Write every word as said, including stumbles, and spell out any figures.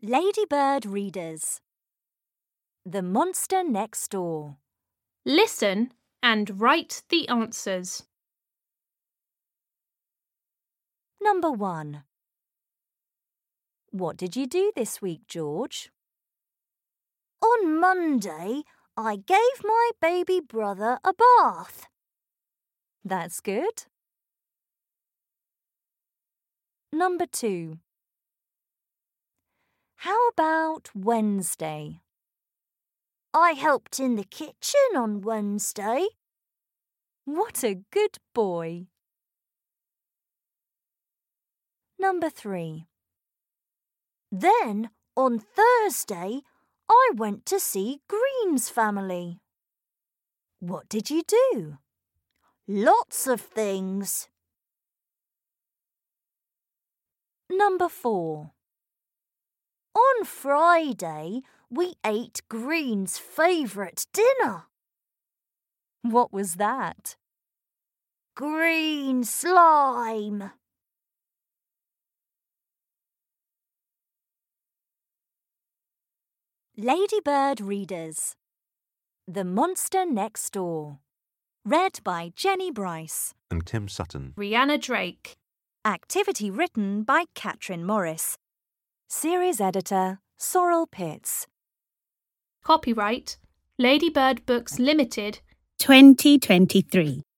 Ladybird Readers. The Monster Next Door. Listen and write the answers. Number one. What did you do this week, George? On Monday, I gave my baby brother a bath. That's good. Number two. How about Wednesday? I helped in the kitchen on Wednesday. What a good boy. Number three. Then, on Thursday, I went to see Green's family. What did you do? Lots of things. Number four. On Friday, we ate Green's favourite dinner. What was that? Green slime. Ladybird Readers. The Monster Next Door. Read by Jenny Bryce and Tim Sutton. Rihanna Drake. Activity written by Catherine Morris. Series editor Sorrel Pitts. Copyright Ladybird Books Limited twenty twenty-three.